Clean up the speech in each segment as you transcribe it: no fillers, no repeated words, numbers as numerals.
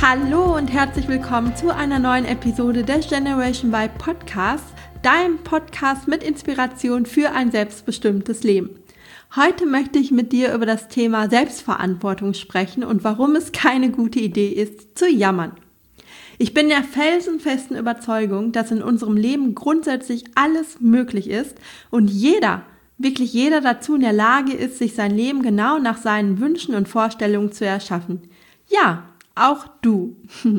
Hallo und herzlich willkommen zu einer neuen Episode des Generation Y Podcasts, deinem Podcast mit Inspiration für ein selbstbestimmtes Leben. Heute möchte ich mit dir über das Thema Selbstverantwortung sprechen und warum es keine gute Idee ist, zu jammern. Ich bin der felsenfesten Überzeugung, dass in unserem Leben grundsätzlich alles möglich ist und wirklich jeder dazu in der Lage ist, sich sein Leben genau nach seinen Wünschen und Vorstellungen zu erschaffen. Ja, auch du.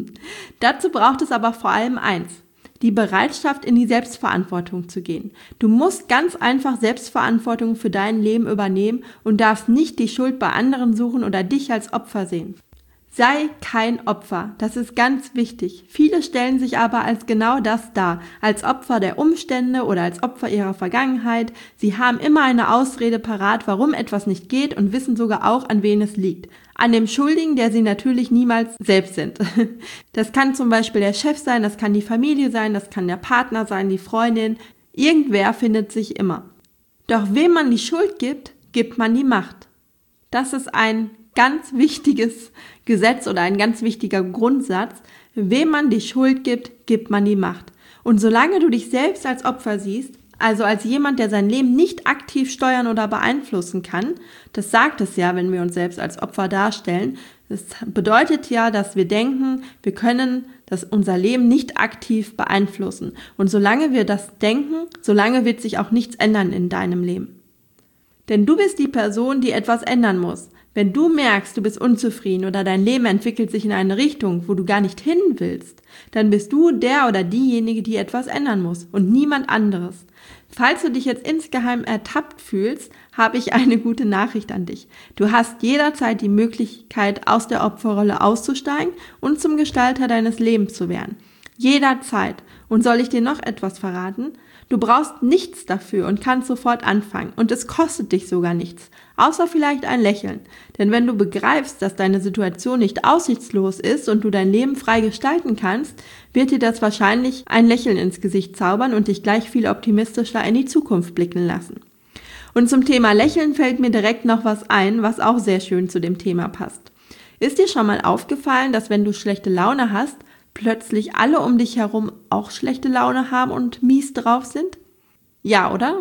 Dazu braucht es aber vor allem eins: die Bereitschaft, in die Selbstverantwortung zu gehen. Du musst ganz einfach Selbstverantwortung für dein Leben übernehmen und darfst nicht die Schuld bei anderen suchen oder dich als Opfer sehen. Sei kein Opfer, das ist ganz wichtig. Viele stellen sich aber als genau das dar, als Opfer der Umstände oder als Opfer ihrer Vergangenheit. Sie haben immer eine Ausrede parat, warum etwas nicht geht und wissen sogar auch, an wen es liegt. An dem Schuldigen, der sie natürlich niemals selbst sind. Das kann zum Beispiel der Chef sein, das kann die Familie sein, das kann der Partner sein, die Freundin. Irgendwer findet sich immer. Doch wem man die Schuld gibt, gibt man die Macht. Das ist ein ganz wichtiges Gesetz oder ein ganz wichtiger Grundsatz. Wem man die Schuld gibt, gibt man die Macht. Und solange du dich selbst als Opfer siehst, also als jemand, der sein Leben nicht aktiv steuern oder beeinflussen kann, das sagt es ja, wenn wir uns selbst als Opfer darstellen, das bedeutet ja, dass wir denken, wir können unser Leben nicht aktiv beeinflussen. Und solange wir das denken, solange wird sich auch nichts ändern in deinem Leben. Denn du bist die Person, die etwas ändern muss. Wenn du merkst, du bist unzufrieden oder dein Leben entwickelt sich in eine Richtung, wo du gar nicht hin willst, dann bist du der oder diejenige, die etwas ändern muss und niemand anderes. Falls du dich jetzt insgeheim ertappt fühlst, habe ich eine gute Nachricht an dich. Du hast jederzeit die Möglichkeit, aus der Opferrolle auszusteigen und zum Gestalter deines Lebens zu werden. Jederzeit. Und soll ich dir noch etwas verraten? Du brauchst nichts dafür und kannst sofort anfangen. Und es kostet dich sogar nichts. Außer vielleicht ein Lächeln. Denn wenn du begreifst, dass deine Situation nicht aussichtslos ist und du dein Leben frei gestalten kannst, wird dir das wahrscheinlich ein Lächeln ins Gesicht zaubern und dich gleich viel optimistischer in die Zukunft blicken lassen. Und zum Thema Lächeln fällt mir direkt noch was ein, was auch sehr schön zu dem Thema passt. Ist dir schon mal aufgefallen, dass wenn du schlechte Laune hast, plötzlich alle um dich herum auch schlechte Laune haben und mies drauf sind? Ja, oder?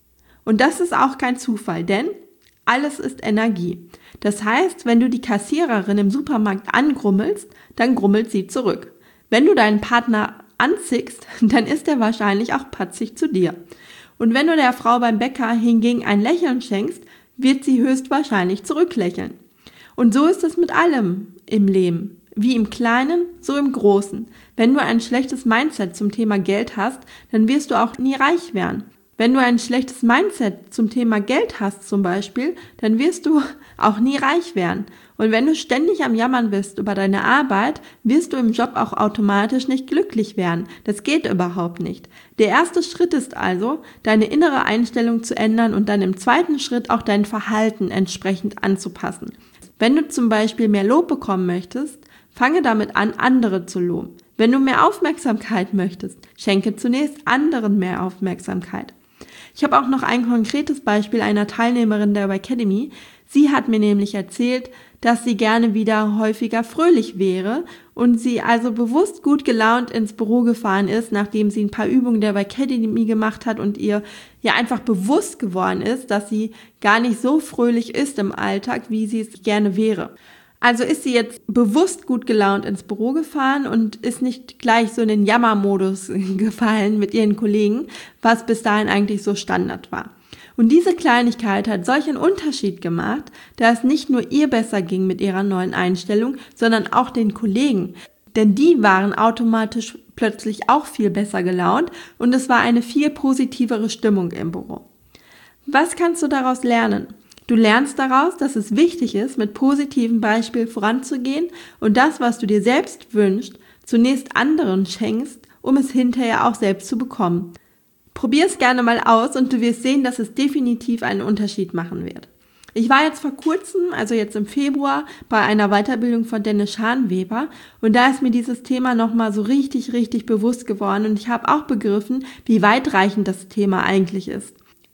Und das ist auch kein Zufall, denn alles ist Energie. Das heißt, wenn du die Kassiererin im Supermarkt angrummelst, dann grummelt sie zurück. Wenn du deinen Partner anzickst, dann ist er wahrscheinlich auch patzig zu dir. Und wenn du der Frau beim Bäcker hingegen ein Lächeln schenkst, wird sie höchstwahrscheinlich zurücklächeln. Und so ist es mit allem im Leben. Wie im Kleinen, so im Großen. Wenn du ein schlechtes Mindset zum Thema Geld hast, dann wirst du auch nie reich werden. Wenn du ein schlechtes Mindset zum Thema Geld hast zum Beispiel, dann wirst du auch nie reich werden. Und wenn du ständig am Jammern bist über deine Arbeit, wirst du im Job auch automatisch nicht glücklich werden. Das geht überhaupt nicht. Der erste Schritt ist also, deine innere Einstellung zu ändern und dann im zweiten Schritt auch dein Verhalten entsprechend anzupassen. Wenn du zum Beispiel mehr Lob bekommen möchtest, fange damit an, andere zu loben. Wenn du mehr Aufmerksamkeit möchtest, schenke zunächst anderen mehr Aufmerksamkeit. Ich habe auch noch ein konkretes Beispiel einer Teilnehmerin der Academy. Sie hat mir nämlich erzählt, dass sie gerne wieder häufiger fröhlich wäre und sie also bewusst gut gelaunt ins Büro gefahren ist, nachdem sie ein paar Übungen der Academy gemacht hat und ihr ja einfach bewusst geworden ist, dass sie gar nicht so fröhlich ist im Alltag, wie sie es gerne wäre. Also ist sie jetzt bewusst gut gelaunt ins Büro gefahren und ist nicht gleich so in den Jammermodus gefallen mit ihren Kollegen, was bis dahin eigentlich so Standard war. Und diese Kleinigkeit hat solch einen Unterschied gemacht, dass es nicht nur ihr besser ging mit ihrer neuen Einstellung, sondern auch den Kollegen. Denn die waren automatisch plötzlich auch viel besser gelaunt und es war eine viel positivere Stimmung im Büro. Was kannst du daraus lernen? Du lernst daraus, dass es wichtig ist, mit positivem Beispiel voranzugehen und das, was du dir selbst wünschst, zunächst anderen schenkst, um es hinterher auch selbst zu bekommen. Probier es gerne mal aus und du wirst sehen, dass es definitiv einen Unterschied machen wird. Ich war jetzt vor kurzem, also jetzt im Februar, bei einer Weiterbildung von Dennis Scharnweber und da ist mir dieses Thema nochmal so richtig bewusst geworden und ich habe auch begriffen, wie weitreichend das Thema eigentlich ist.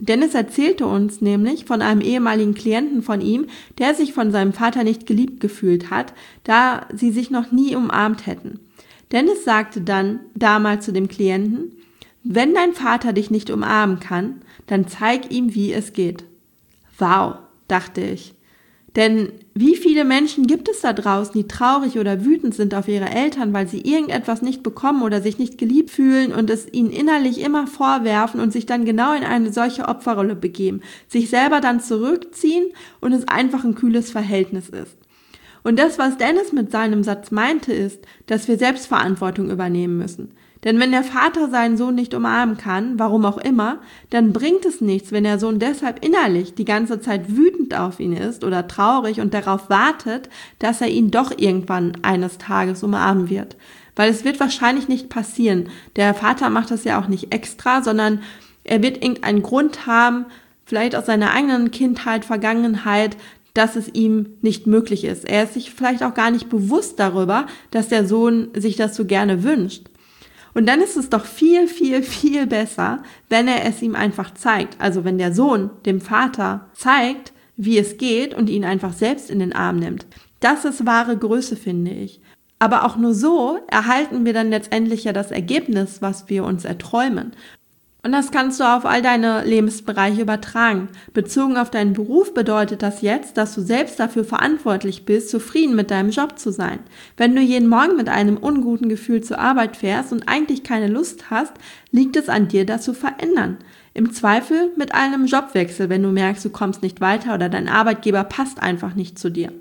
Dennis erzählte uns nämlich von einem ehemaligen Klienten von ihm, der sich von seinem Vater nicht geliebt gefühlt hat, da sie sich noch nie umarmt hätten. Dennis sagte dann damals zu dem Klienten: Wenn dein Vater dich nicht umarmen kann, dann zeig ihm, wie es geht. Wow, dachte ich. Denn wie viele Menschen gibt es da draußen, die traurig oder wütend sind auf ihre Eltern, weil sie irgendetwas nicht bekommen oder sich nicht geliebt fühlen und es ihnen innerlich immer vorwerfen und sich dann genau in eine solche Opferrolle begeben, sich selber dann zurückziehen und es einfach ein kühles Verhältnis ist. Und das, was Dennis mit seinem Satz meinte, ist, dass wir Selbstverantwortung übernehmen müssen. Denn wenn der Vater seinen Sohn nicht umarmen kann, warum auch immer, dann bringt es nichts, wenn der Sohn deshalb innerlich die ganze Zeit wütend auf ihn ist oder traurig und darauf wartet, dass er ihn doch irgendwann eines Tages umarmen wird. Weil es wird wahrscheinlich nicht passieren. Der Vater macht das ja auch nicht extra, sondern er wird irgendeinen Grund haben, vielleicht aus seiner eigenen Kindheit, Vergangenheit, dass es ihm nicht möglich ist. Er ist sich vielleicht auch gar nicht bewusst darüber, dass der Sohn sich das so gerne wünscht. Und dann ist es doch viel, viel, viel besser, wenn er es ihm einfach zeigt. Also wenn der Sohn dem Vater zeigt, wie es geht und ihn einfach selbst in den Arm nimmt. Das ist wahre Größe, finde ich. Aber auch nur so erhalten wir dann letztendlich ja das Ergebnis, was wir uns erträumen. Und das kannst du auf all deine Lebensbereiche übertragen. Bezogen auf deinen Beruf bedeutet das jetzt, dass du selbst dafür verantwortlich bist, zufrieden mit deinem Job zu sein. Wenn du jeden Morgen mit einem unguten Gefühl zur Arbeit fährst und eigentlich keine Lust hast, liegt es an dir, das zu verändern. Im Zweifel mit einem Jobwechsel, wenn du merkst, du kommst nicht weiter oder dein Arbeitgeber passt einfach nicht zu dir.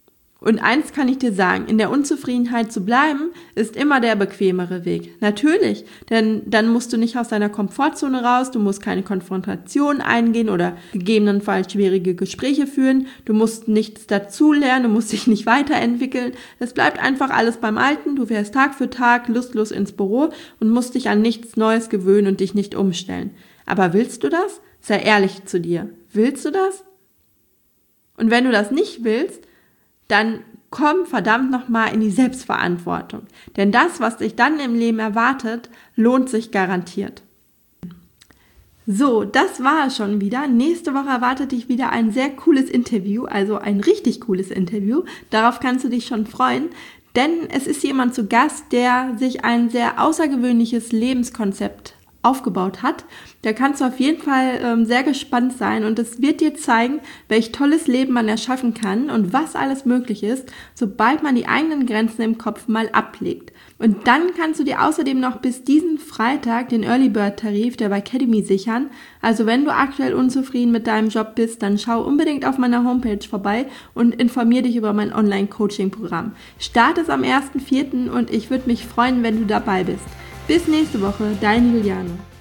Und eins kann ich dir sagen, in der Unzufriedenheit zu bleiben, ist immer der bequemere Weg. Natürlich, denn dann musst du nicht aus deiner Komfortzone raus, du musst keine Konfrontation eingehen oder gegebenenfalls schwierige Gespräche führen, du musst nichts dazulernen, du musst dich nicht weiterentwickeln. Es bleibt einfach alles beim Alten, du fährst Tag für Tag lustlos ins Büro und musst dich an nichts Neues gewöhnen und dich nicht umstellen. Aber willst du das? Sei ehrlich zu dir. Willst du das? Und wenn du das nicht willst, dann komm verdammt nochmal in die Selbstverantwortung. Denn das, was dich dann im Leben erwartet, lohnt sich garantiert. So, das war es schon wieder. Nächste Woche erwartet dich wieder ein sehr cooles Interview, also ein richtig cooles Interview. Darauf kannst du dich schon freuen, denn es ist jemand zu Gast, der sich ein sehr außergewöhnliches Lebenskonzept aufgebaut hat. Da kannst du auf jeden Fall sehr gespannt sein und es wird dir zeigen, welch tolles Leben man erschaffen kann und was alles möglich ist, sobald man die eigenen Grenzen im Kopf mal ablegt. Und dann kannst du dir außerdem noch bis diesen Freitag den Early Bird Tarif der Academy sichern. Also wenn du aktuell unzufrieden mit deinem Job bist, dann schau unbedingt auf meiner Homepage vorbei und informier dich über mein Online-Coaching-Programm. Start ist am 1.4. und ich würde mich freuen, wenn du dabei bist. Bis nächste Woche, deine Juliane.